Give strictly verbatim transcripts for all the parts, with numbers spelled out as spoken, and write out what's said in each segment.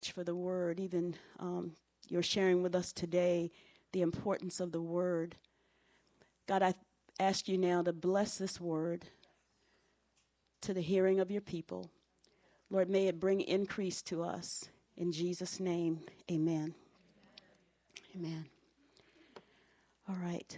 much for the word. Even um, you're sharing with us today the importance of the word. God, I ask you now to bless this word to the hearing of your people. Lord, may it bring increase to us. In Jesus' name, amen. Amen. All right.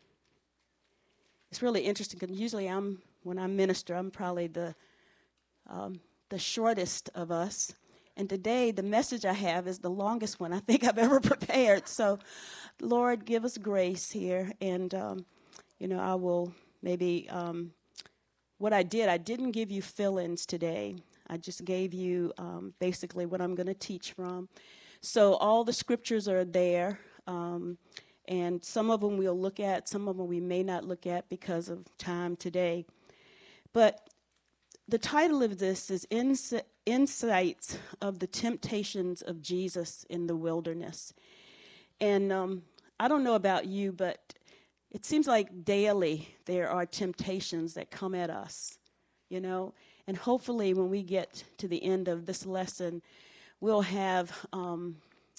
It's really interesting because usually I'm, when I minister, I'm probably the um, the shortest of us. And today, the message I have is the longest one I think I've ever prepared. So, Lord, give us grace here. And, um, you know, I will maybe, um, what I did, I didn't give you fill-ins today. I just gave you um, basically what I'm going to teach from. So all the scriptures are there. Um, and some of them we'll look at. Some of them we may not look at because of time today. But the title of this is Ins- Insights of the Temptations of Jesus in the Wilderness. And um, I don't know about you, but it seems like daily there are temptations that come at us, you know. And hopefully when we get to the end of this lesson, we'll have um,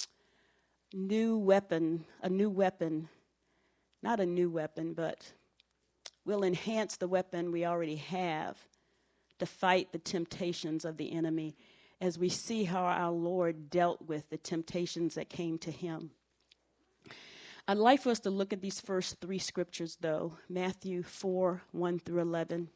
new weapon, a new weapon, not a new weapon, but we'll enhance the weapon we already have to fight the temptations of the enemy as we see how our Lord dealt with the temptations that came to him. I'd like for us to look at these first three scriptures, though. Matthew four, one through eleven.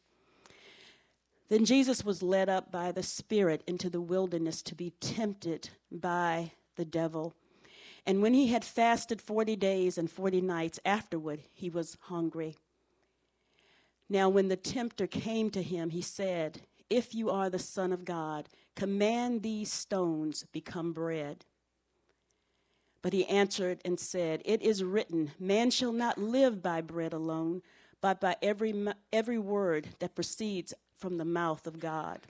Then Jesus was led up by the Spirit into the wilderness to be tempted by the devil. And when he had fasted forty days and forty nights afterward, he was hungry. Now, when the tempter came to him, he said, "If you are the Son of God, command these stones become bread." But he answered and said, "It is written, man shall not live by bread alone, but by every, every word that proceeds from the mouth of God."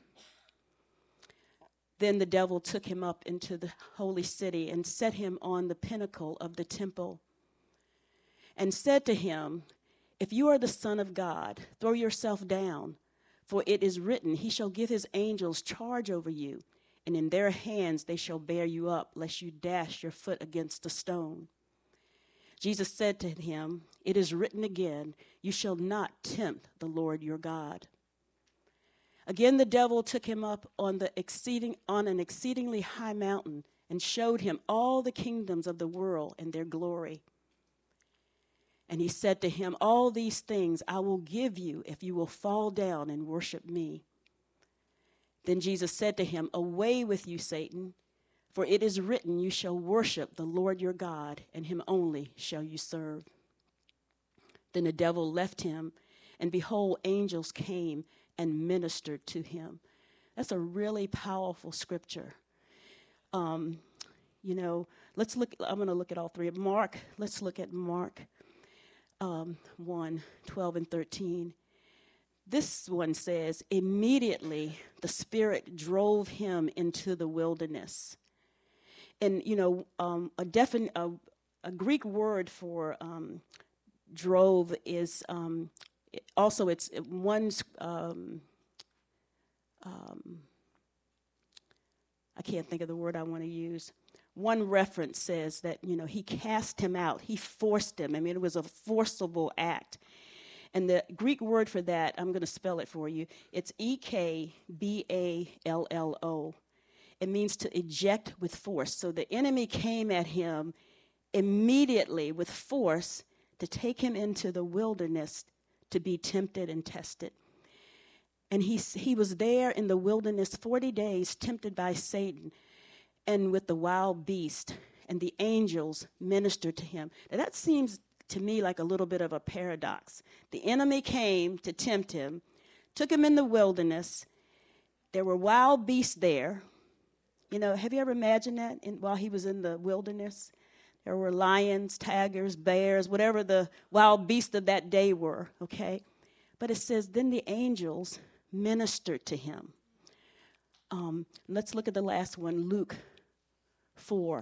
Then the devil took him up into the holy city and set him on the pinnacle of the temple and said to him, "If you are the Son of God, throw yourself down, for it is written, he shall give his angels charge over you, and in their hands they shall bear you up, lest you dash your foot against a stone." Jesus said to him, "It is written again, you shall not tempt the Lord your God." Again the devil took him up on the exceeding on an exceedingly high mountain and showed him all the kingdoms of the world and their glory. And he said to him, "All these things I will give you if you will fall down and worship me." Then Jesus said to him, "Away with you, Satan, for it is written, you shall worship the Lord your God, and him only shall you serve." Then the devil left him, and behold, angels came and ministered to him. That's a really powerful scripture. Um, you know, let's look, I'm going to look at all three. Mark, let's look at Mark. Um, one, twelve and thirteen. This one says, immediately the Spirit drove him into the wilderness. And, you know, um, a, defin- a, a Greek word for um, drove is um, also, it's one's, um, um, I can't think of the word I want to use. One reference says that, you know, he cast him out. He forced him. I mean, it was a forcible act. And the Greek word for that, I'm going to spell it for you. It's E K B A L L O. It means to eject with force. So the enemy came at him immediately with force to take him into the wilderness to be tempted and tested. And he, he was there in the wilderness forty days, tempted by Satan and with the wild beast, and the angels ministered to him. Now that seems to me like a little bit of a paradox. The enemy came to tempt him, took him in the wilderness. There were wild beasts there. You know, have you ever imagined that in, while he was in the wilderness? There were lions, tigers, bears, whatever the wild beasts of that day were, okay? But it says, then the angels ministered to him. Um, let's look at the last one, Luke four.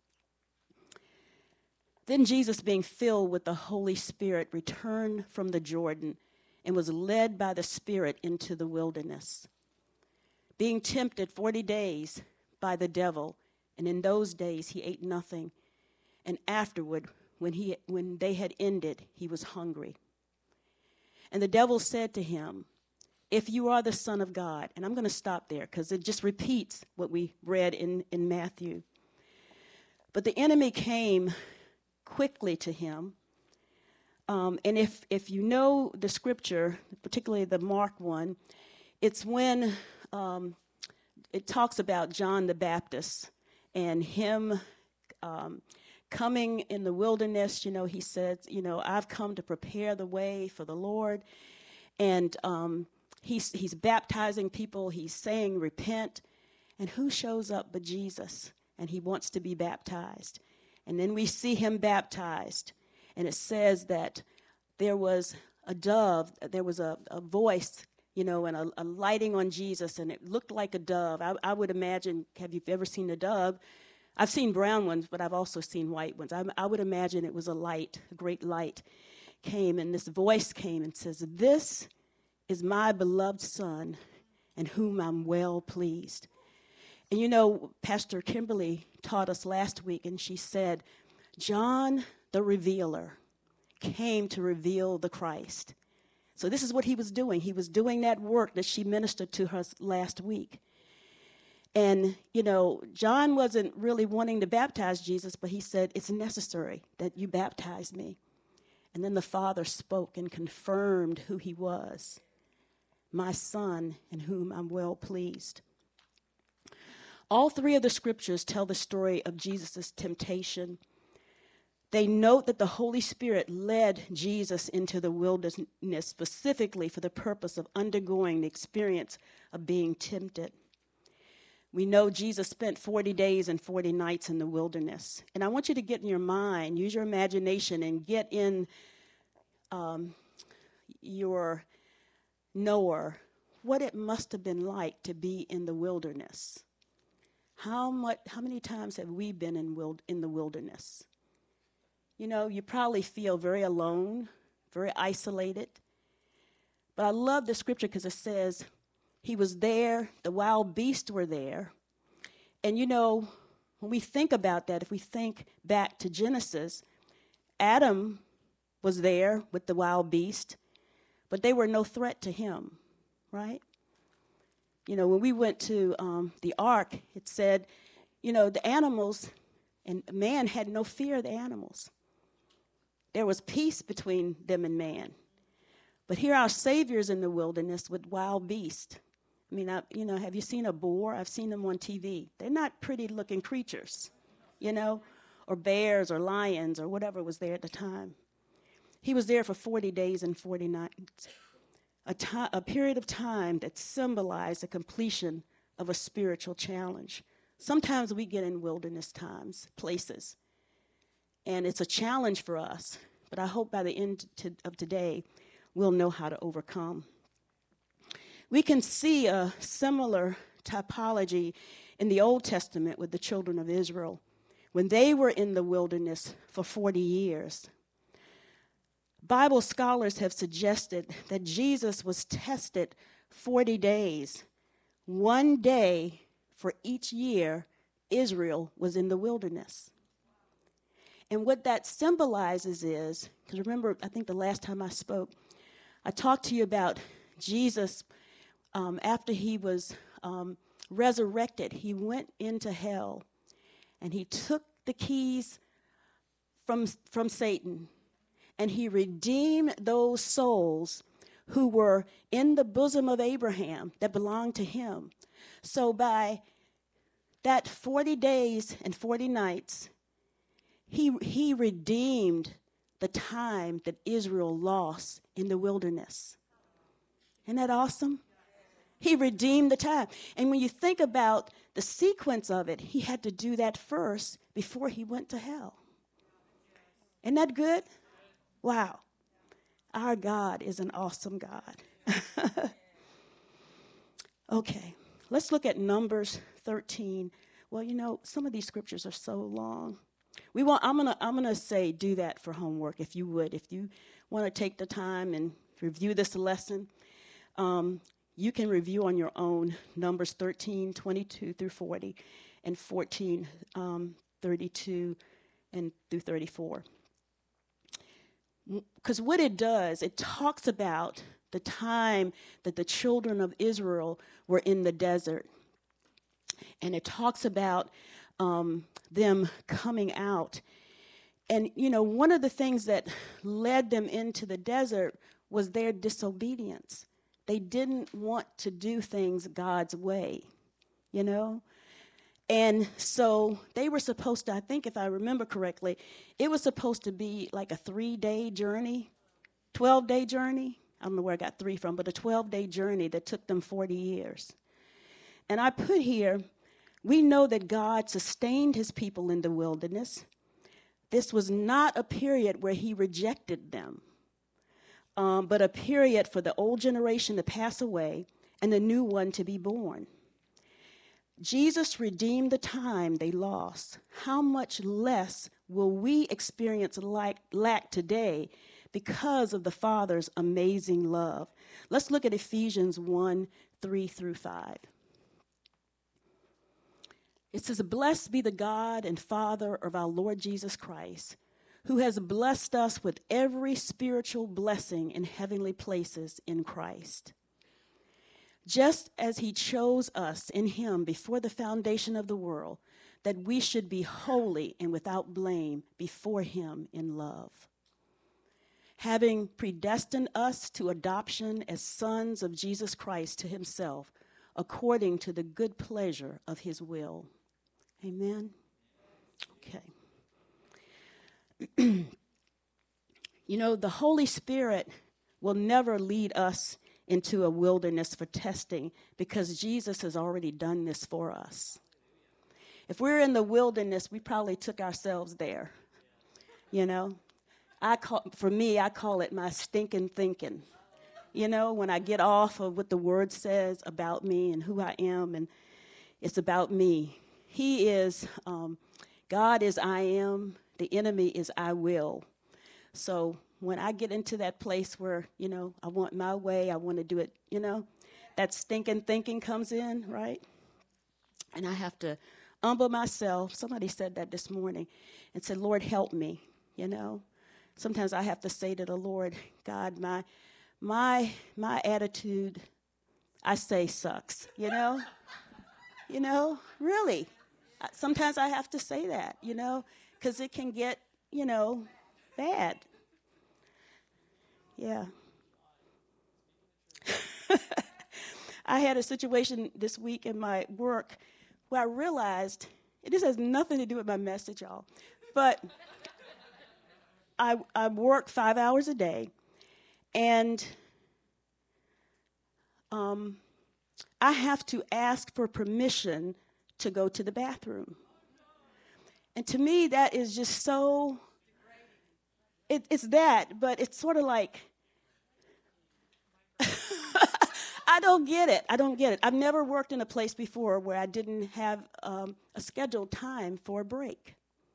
Then Jesus, being filled with the Holy Spirit, returned from the Jordan and was led by the Spirit into the wilderness, being tempted forty days by the devil, And in those days he ate nothing. And afterward, when he when they had ended, he was hungry. And the devil said to him, if you are the Son of God, and I'm going to stop there because it just repeats what we read in, in Matthew. But the enemy came quickly to him. Um, and if, if you know the scripture, particularly the Mark one, it's when um, it talks about John the Baptist and him um, coming in the wilderness. You know, he said, you know, I've come to prepare the way for the Lord. And um, he's, he's baptizing people. He's saying, repent. And who shows up but Jesus? And he wants to be baptized. And then we see him baptized. And it says that there was a dove, there was a, a voice, you know, and a, a lighting on Jesus, and it looked like a dove. I, I would imagine, have you ever seen a dove? I've seen brown ones, but I've also seen white ones. I, I would imagine it was a light, a great light came, and this voice came and says, this is my beloved Son, in whom I'm well pleased. And you know, Pastor Kimberly taught us last week, and she said, John the Revealer came to reveal the Christ. So this is what he was doing. He was doing that work that she ministered to us last week. And, you know, John wasn't really wanting to baptize Jesus, but he said, it's necessary that you baptize me. And then the Father spoke and confirmed who he was, my Son, in whom I'm well pleased. All three of the scriptures tell the story of Jesus' temptation. They note that the Holy Spirit led Jesus into the wilderness specifically for the purpose of undergoing the experience of being tempted. We know Jesus spent forty days and forty nights in the wilderness. And I want you to get in your mind, use your imagination, and get in um, your knower what it must have been like to be in the wilderness. How much? How many times have we been in, wild, in the wilderness? You know, you probably feel very alone, very isolated. But I love the scripture because it says he was there, the wild beasts were there. And, you know, when we think about that, if we think back to Genesis, Adam was there with the wild beast, but they were no threat to him, right? You know, when we went to um, the ark, it said, you know, the animals, and man had no fear of the animals. There was peace between them and man. But here our Savior's in the wilderness with wild beasts. I mean, I, you know, have you seen a boar? I've seen them on T V. They're not pretty-looking creatures, you know, or bears or lions or whatever was there at the time. He was there for forty days and forty nights, a, to- a period of time that symbolized the completion of a spiritual challenge. Sometimes we get in wilderness times, places, and it's a challenge for us, but I hope by the end to, of today, we'll know how to overcome. We can see a similar typology in the Old Testament with the children of Israel when they were in the wilderness for forty years. Bible scholars have suggested that Jesus was tested forty days. One day for each year Israel was in the wilderness. And what that symbolizes is, because remember, I think the last time I spoke, I talked to you about Jesus um, after he was um, resurrected. He went into hell, and he took the keys from, from Satan, and he redeemed those souls who were in the bosom of Abraham that belonged to him. So by that forty days and forty nights, He, he redeemed the time that Israel lost in the wilderness. Isn't that awesome? He redeemed the time. And when you think about the sequence of it, he had to do that first before he went to hell. Isn't that good? Wow. Our God is an awesome God. Okay, let's look at Numbers thirteen. Well, you know, some of these scriptures are so long. We want. I'm gonna. I'm gonna say, do that for homework, if you would. If you want to take the time and review this lesson, um, you can review on your own Numbers thirteen, twenty-two through forty, and fourteen, um, thirty-two and through thirty-four. Because what it does, it talks about the time that the children of Israel were in the desert. And it talks about um, them coming out. And, you know, one of the things that led them into the desert was their disobedience. They didn't want to do things God's way, you know? And so they were supposed to, I think if I remember correctly, it was supposed to be like a three-day journey, twelve-day journey. I don't know where I got three from, but a twelve-day journey that took them forty years. And I put here, we know that God sustained his people in the wilderness. This was not a period where he rejected them, um, but a period for the old generation to pass away and the new one to be born. Jesus redeemed the time they lost. How much less will we experience lack, lack today because of the Father's amazing love? Let's look at Ephesians one, three through five. It says, "Blessed be the God and Father of our Lord Jesus Christ, who has blessed us with every spiritual blessing in heavenly places in Christ. Just as he chose us in him before the foundation of the world, that we should be holy and without blame before him in love. Having predestined us to adoption as sons of Jesus Christ to himself, according to the good pleasure of his will." Amen? Okay. You know, the Holy Spirit will never lead us into a wilderness for testing because Jesus has already done this for us. If we're in the wilderness, we probably took ourselves there. You know, I call, for me, I call it my stinking thinking. You know, when I get off of what the word says about me and who I am, and it's about me. He is, um, God is I am, the enemy is I will. So when I get into that place where, you know, I want my way, I want to do it, you know, that stinking thinking comes in, right? And I have to humble myself. Somebody said that this morning and said, "Lord, help me," you know. Sometimes I have to say to the Lord, God, my my my attitude, I say, sucks, you know. You know, really. Sometimes I have to say that, you know, because it can get, you know, bad. Yeah. I had a situation this week in my work where I realized, this has nothing to do with my message, y'all, but I, I work five hours a day, and um, I have to ask for permission to go to the bathroom. And to me, that is just so, it, it's that, but it's sort of like, I don't get it. I don't get it. I've never worked in a place before where I didn't have um, a scheduled time for a break.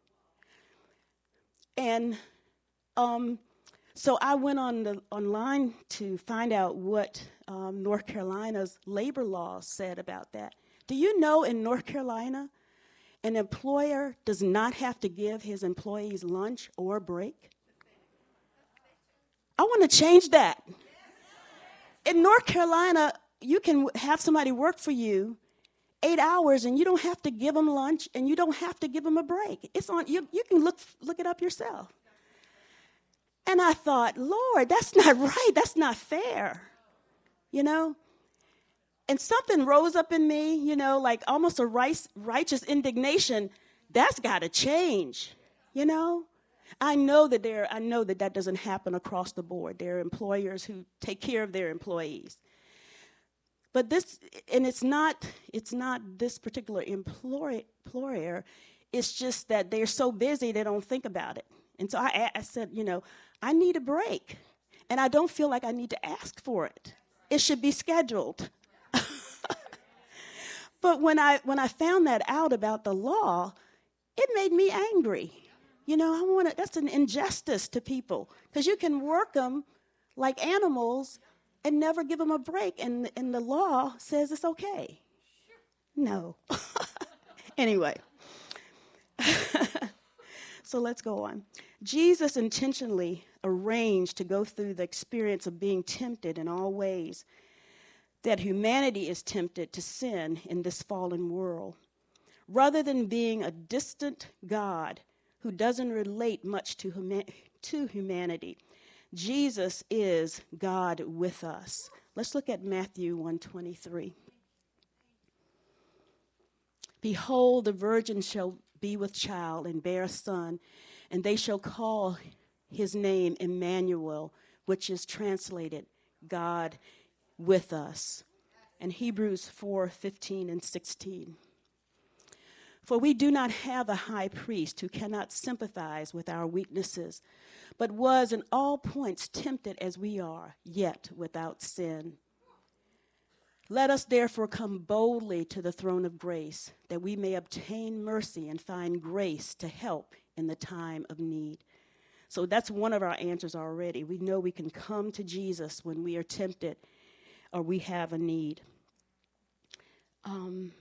And um, so I went on the online to find out what um, North Carolina's labor laws said about that. Do you know in North Carolina, an employer does not have to give his employees lunch or break? I want to change that. In North Carolina, you can have somebody work for you eight hours and you don't have to give them lunch and you don't have to give them a break. It's on, you, you can look, look it up yourself. And I thought, Lord, that's not right. That's not fair, you know? And something rose up in me, you know, like almost a righteous indignation. That's got to change, you know? I know that there, I know that that doesn't happen across the board. There are employers who take care of their employees. But this, and it's not, it's not this particular employ, employer. It's just that they're so busy they don't think about it. And so I, I said, you know, I need a break, and I don't feel like I need to ask for it. It should be scheduled. But when I when I found that out about the law, it made me angry. You know, I want to, that's an injustice to people, because you can work them like animals and never give them a break, and, and the law says it's okay. No, Anyway, so let's go on. Jesus intentionally arranged to go through the experience of being tempted in all ways that humanity is tempted to sin in this fallen world. Rather than being a distant God who doesn't relate much to, huma- to humanity, Jesus is God with us. Let's look at Matthew one twenty-three. Behold, the virgin shall be with child and bear a son, and they shall call his name Emmanuel, which is translated God with us. And Hebrews four fifteen and sixteen. For we do not have a high priest who cannot sympathize with our weaknesses, but was in all points tempted as we are, yet without sin. Let us therefore come boldly to the throne of grace, that we may obtain mercy and find grace to help in the time of need. So that's one of our answers already. We know we can come to Jesus when we are tempted or we have a need. Um,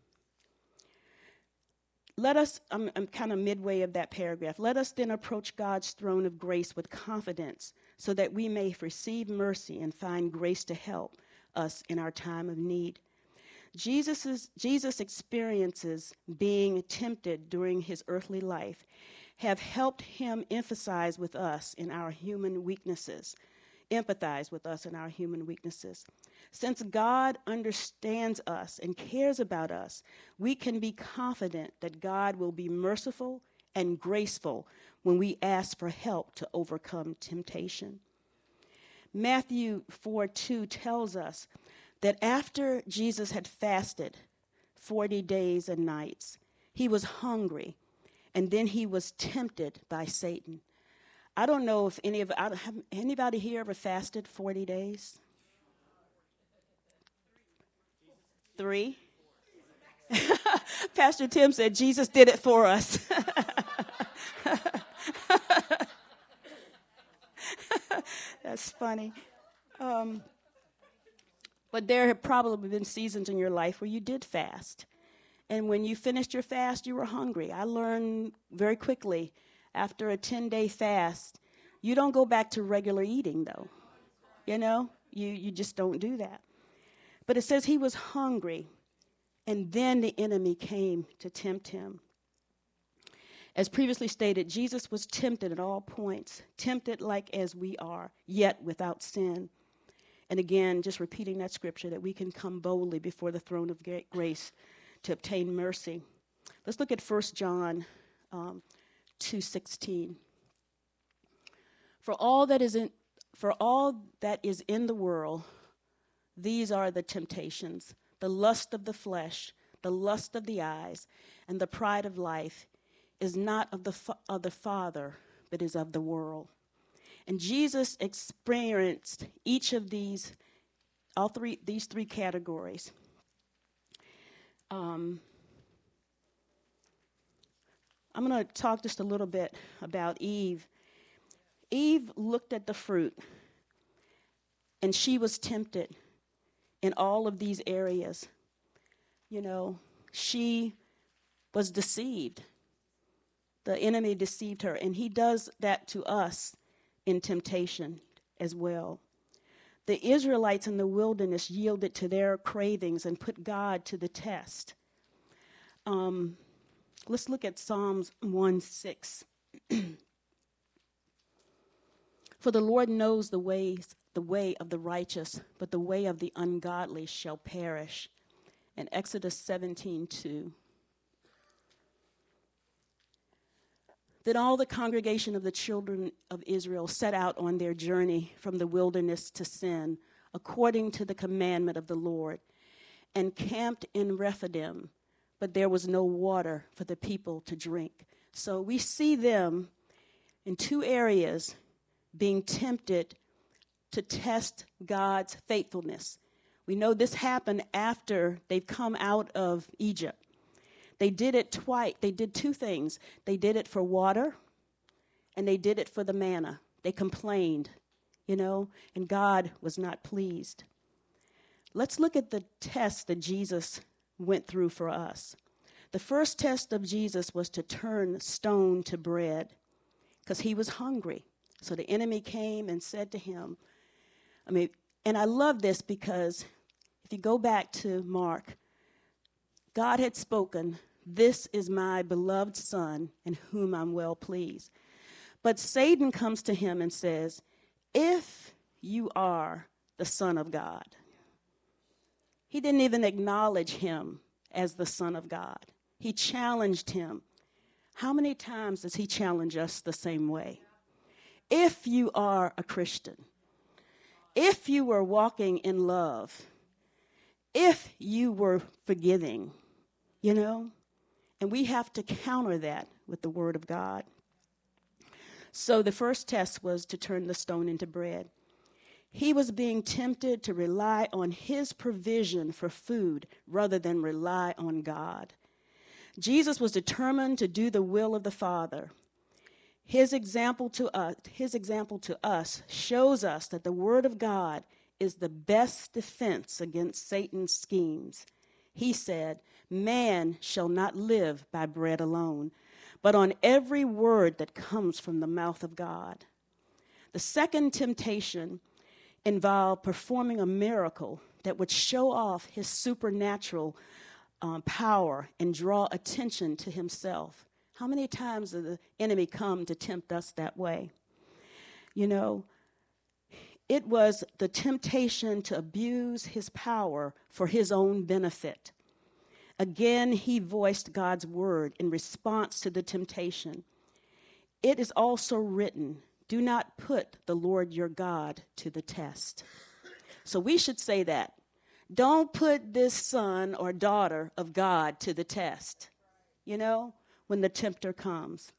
let us, I'm, I'm kind of midway of that paragraph. Let us then approach God's throne of grace with confidence so that we may receive mercy and find grace to help us in our time of need. Jesus's, Jesus' experiences being tempted during his earthly life have helped him emphasize with us in our human weaknesses, empathize with us in our human weaknesses. Since God understands us and cares about us, we can be confident that God will be merciful and graceful when we ask for help to overcome temptation. Matthew four two tells us that after Jesus had fasted forty days and nights, he was hungry, and then he was tempted by Satan. I don't know if any of I don't have anybody here ever fasted forty days? Three? Pastor Tim said Jesus did it for us. That's funny. Um, but there have probably been seasons in your life where you did fast. And when you finished your fast, you were hungry. I learned very quickly after a ten-day fast, you don't go back to regular eating, though. You know, you, you just don't do that. But it says he was hungry, and then the enemy came to tempt him. As previously stated, Jesus was tempted at all points, tempted like as we are, yet without sin. And again, just repeating that scripture, that we can come boldly before the throne of grace to obtain mercy. Let's look at First John um, two sixteen. For all that is in, for all that is in the world, these are the temptations, the lust of the flesh, the lust of the eyes, and the pride of life is not of the fa- of the Father, but is of the world. And Jesus experienced each of these, all three, these three categories. Um, I'm going to talk just a little bit about Eve. Eve looked at the fruit, and she was tempted in all of these areas. You know, she was deceived. The enemy deceived her, and he does that to us in temptation as well. The Israelites in the wilderness yielded to their cravings and put God to the test. Um, let's look at Psalms one six. For the Lord knows the ways, the way of the righteous, but the way of the ungodly shall perish. And Exodus seventeen two. Then all the congregation of the children of Israel set out on their journey from the wilderness to sin, according to the commandment of the Lord, and camped in Rephidim, but there was no water for the people to drink. So we see them in two areas being tempted to test God's faithfulness. We know this happened after they've come out of Egypt. They did it twice. They did two things. They did it for water, and they did it for the manna. They complained, you know, and God was not pleased. Let's look at the test that Jesus went through for us. The first test of Jesus was to turn stone to bread because he was hungry. So the enemy came and said to him, I mean, and I love this because if you go back to Mark, God had spoken, "This is my beloved Son in whom I'm well pleased." But Satan comes to him and says, "If you are the Son of God." He didn't even acknowledge him as the Son of God. He challenged him. How many times does he challenge us the same way? If you are a Christian, if you were walking in love, if you were forgiving, you know, and we have to counter that with the Word of God. So the first test was to turn the stone into bread. He was being tempted to rely on his provision for food rather than rely on God. Jesus was determined to do the will of the Father. His example to us, his example to us shows us that the Word of God is the best defense against Satan's schemes. He said, "Man shall not live by bread alone, but on every word that comes from the mouth of God." The second temptation involved performing a miracle that would show off his supernatural um, power and draw attention to himself. How many times does the enemy come to tempt us that way? You know, it was the temptation to abuse his power for his own benefit. Again, he voiced God's word in response to the temptation. It is also written, "Do not put the Lord your God to the test." So we should say that. Don't put this son or daughter of God to the test, you know, when the tempter comes.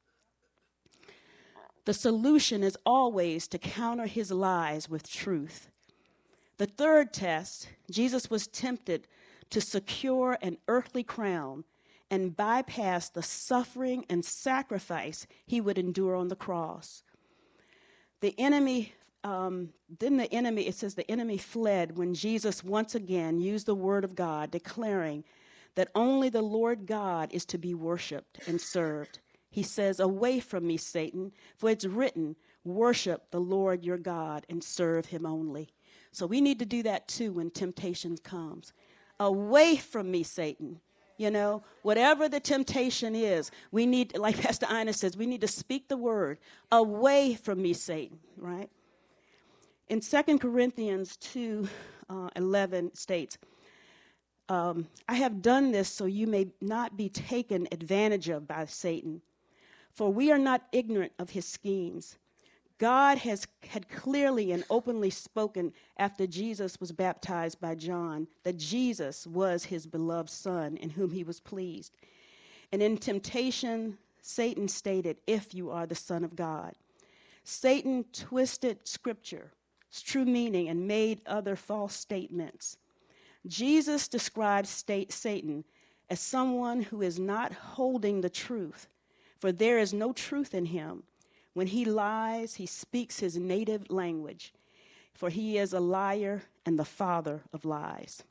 The solution is always to counter his lies with truth. The third test, Jesus was tempted to secure an earthly crown and bypass the suffering and sacrifice he would endure on the cross. The enemy, um, then the enemy, it says the enemy fled when Jesus once again used the word of God, declaring that only the Lord God is to be worshiped and served. He says, "Away from me, Satan, for it's written, worship the Lord your God and serve him only." So we need to do that too when temptation comes. Away from me, Satan. You know, whatever the temptation is, we need, like Pastor Ina says, we need to speak the word. Away from me, Satan, right? In Second Corinthians two eleven states, um, "I have done this so you may not be taken advantage of by Satan. For we are not ignorant of his schemes. God has had clearly and openly spoken after Jesus was baptized by John that Jesus was his beloved Son in whom he was pleased. And in temptation, Satan stated, 'If you are the Son of God.' Satan twisted Scripture's true meaning and made other false statements. Jesus describes state Satan as someone who is not holding the truth, for there is no truth in him. When he lies, he speaks his native language, for he is a liar and the father of lies."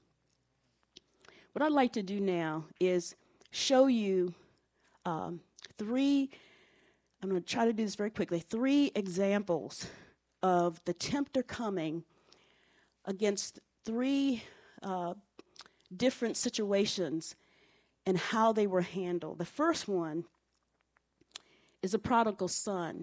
What I'd like to do now is show you um, three, I'm going to try to do this very quickly, three examples of the tempter coming against three uh, different situations and how they were handled. The first one is a prodigal son.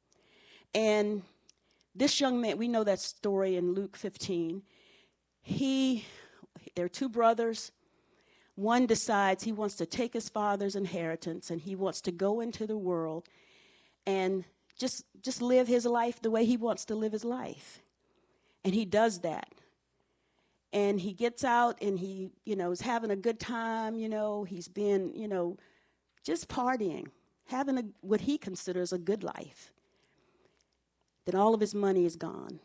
And this young man, we know that story in Luke fifteen. He, there are two brothers. One decides he wants to take his father's inheritance and he wants to go into the world and just, just live his life the way he wants to live his life. And he does that. And he gets out and he, you know, is having a good time, you know, he's been, you know, just partying, having a, what he considers a good life. Then all of his money is gone.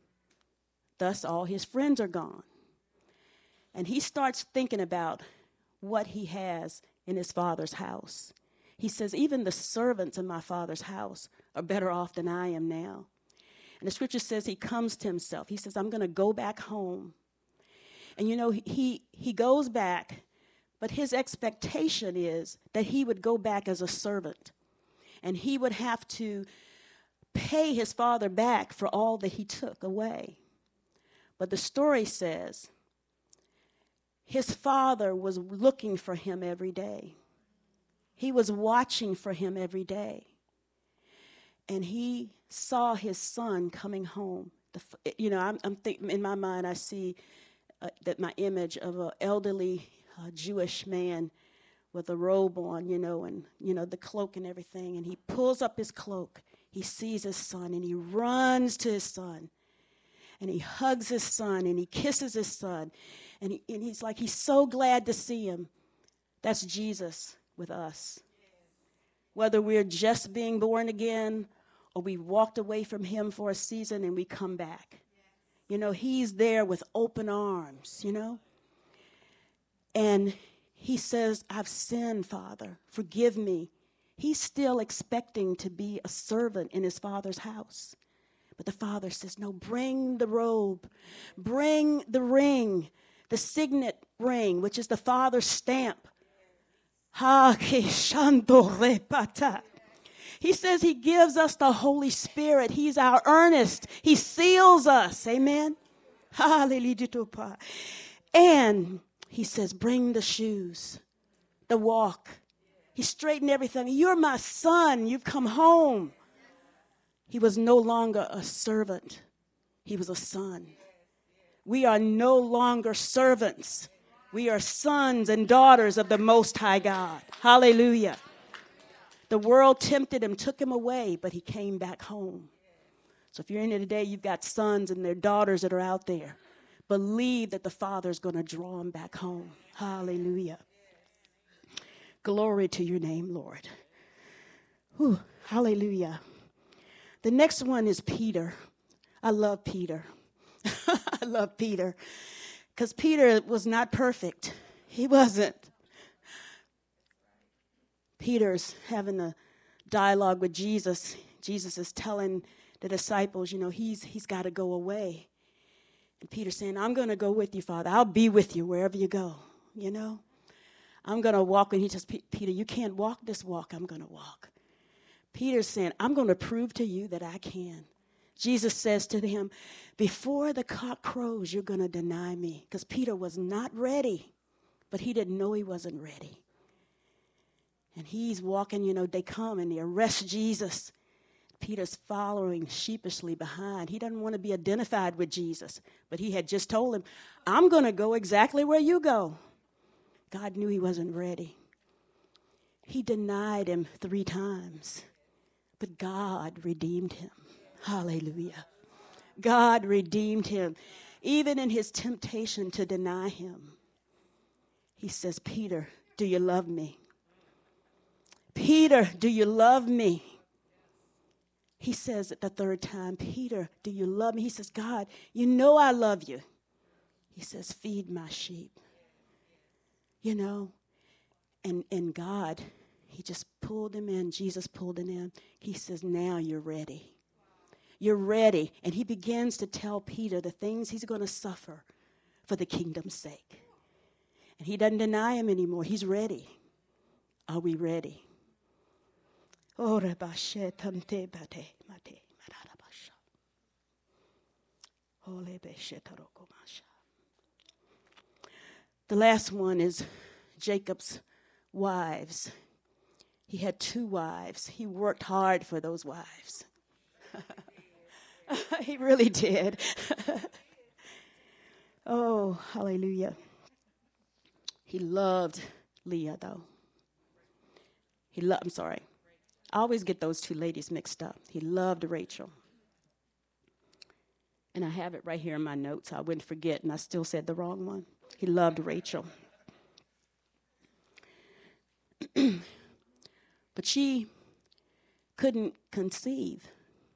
Thus, all his friends are gone. And he starts thinking about what he has in his father's house. He says, "Even the servants in my father's house are better off than I am now." And the scripture says he comes to himself. He says, "I'm going to go back home." And, you know, he he goes back, But his expectation is that he would go back as a servant, and he would have to pay his father back for all that he took away. But the story says his father was looking for him every day. He was watching for him every day. And he saw his son coming home. The, you know, I'm, I'm think, in my mind, I see uh, that my image of an elderly uh, Jewish man with a robe on, you know, and, you know, the cloak and everything. And he pulls up his cloak. He sees his son, and he runs to his son. And he hugs his son, and he kisses his son. And, he, and he's like, he's so glad to see him. That's Jesus with us. Whether we're just being born again or we walked away from him for a season and we come back. You know, he's there with open arms, you know. And he says, I've sinned, Father. Forgive me. He's still expecting to be a servant in his father's house. But the father says, no, bring the robe. Bring the ring, the signet ring, which is the father's stamp. He says he gives us the Holy Spirit. He's our earnest. He seals us. Amen. Hallelujah. And he says, bring the shoes, the walk. He straightened everything. You're my son. You've come home. He was no longer a servant. He was a son. We are no longer servants. We are sons and daughters of the Most High God. Hallelujah. The world tempted him, took him away, but he came back home. So if you're in here today, you've got sons and their daughters that are out there. Believe that the Father's going to draw them back home. Hallelujah. Glory to your name, Lord. Whew, hallelujah. The next one is Peter. I love Peter. I love Peter. Because Peter was not perfect. He wasn't. Peter's having a dialogue with Jesus. Jesus is telling the disciples, you know, he's he's got to go away. And Peter's saying, I'm going to go with you, Father. I'll be with you wherever you go, you know. I'm going to walk. And he says, Peter, you can't walk this walk. I'm going to walk. Peter's saying, I'm going to prove to you that I can. Jesus says to him, before the cock crows, you're going to deny me. Because Peter was not ready, but he didn't know he wasn't ready. And he's walking, you know, they come and they arrest Jesus. Peter's following sheepishly behind. He doesn't want to be identified with Jesus, but he had just told him, I'm going to go exactly where you go. God knew he wasn't ready. He denied him three times, but God redeemed him. Hallelujah. God redeemed him. Even in his temptation to deny him, he says, Peter, do you love me? Peter, do you love me? He says it the third time, Peter, do you love me? He says, God, you know I love you. He says, feed my sheep. You know, and, and God, he just pulled him in. Jesus pulled him in. He says, now you're ready. You're ready. And he begins to tell Peter the things he's going to suffer for the kingdom's sake. And he doesn't deny him anymore. He's ready. Are we ready? Oh, the last one is Jacob's wives. He had two wives. He worked hard for those wives. He really did. Oh, hallelujah. He loved Leah, though. He loved, I'm sorry. I always get those two ladies mixed up. He loved Rachel. And I have it right here in my notes. So I wouldn't forget, and I still said the wrong one. He loved Rachel. But she couldn't conceive.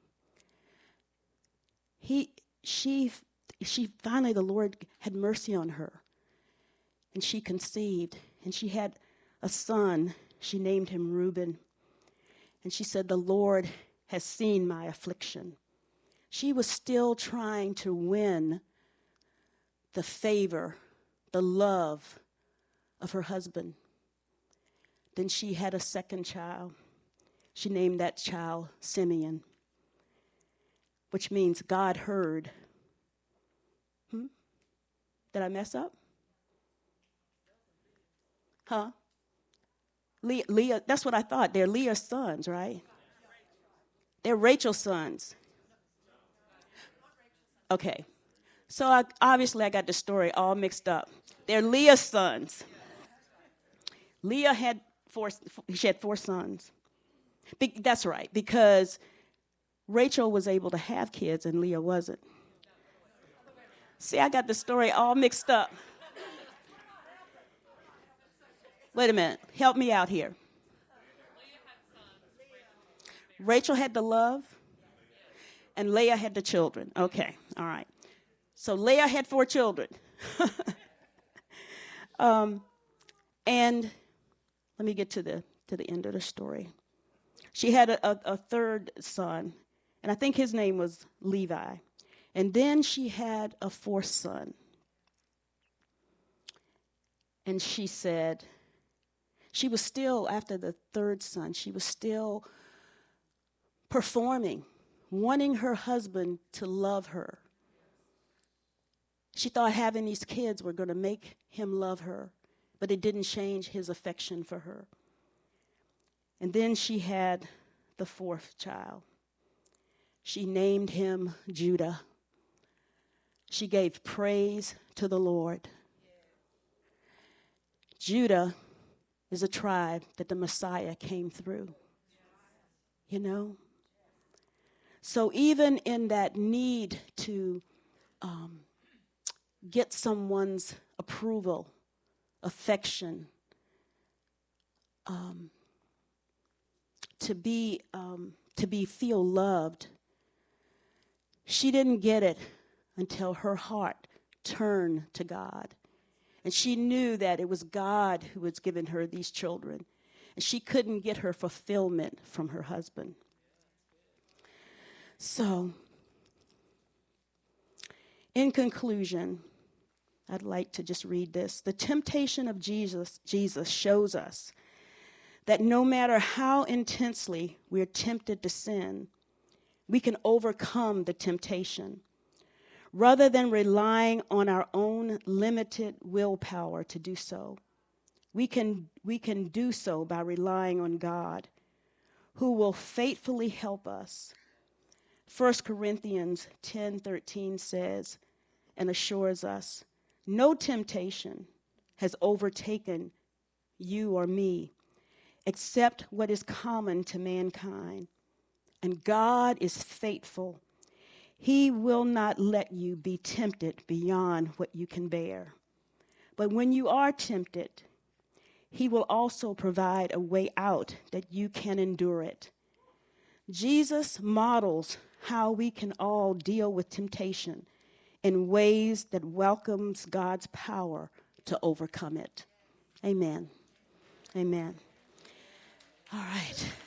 He, she, she finally, the Lord had mercy on her. And she conceived. And she had a son. She named him Reuben. And she said, the Lord has seen my affliction. She was still trying to win the favor, the love of her husband. Then she had a second child. She named that child Simeon, which means God heard. Hmm? Did I mess up? Huh? Leah, Leah, that's what I thought. They're Leah's sons, right? They're Rachel's sons. Okay. So I, obviously I got the story all mixed up. They're Leah's sons. Leah had four, she had four sons. Be, that's right, because Rachel was able to have kids and Leah wasn't. See, I got the story all mixed up. Wait a minute. Help me out here. Rachel had the love, and Leah had the children. Okay, all right. So Leah had four children. um, and let me get to the to the end of the story. She had a, a, a third son, and I think his name was Levi. And then she had a fourth son. And she said, she was still, after the third son, she was still performing, wanting her husband to love her. She thought having these kids were going to make him love her, but it didn't change his affection for her. And then she had the fourth child. She named him Judah. She gave praise to the Lord. Judah is a tribe that the Messiah came through. You know? So even in that need to um, get someone's approval, affection, um, to be um, to be feel loved, she didn't get it until her heart turned to God. And she knew that it was God who was giving her these children. And she couldn't get her fulfillment from her husband. So, in conclusion, I'd like to just read this. The temptation of Jesus, Jesus shows us that no matter how intensely we're tempted to sin, we can overcome the temptation. Rather than relying on our own limited willpower to do so, we can, we can do so by relying on God, who will faithfully help us. First Corinthians ten thirteen says and assures us, no temptation has overtaken you or me, except what is common to mankind. And God is faithful. He will not let you be tempted beyond what you can bear. But when you are tempted, he will also provide a way out that you can endure it. Jesus models how we can all deal with temptation in ways that welcomes God's power to overcome it. Amen. Amen. All right.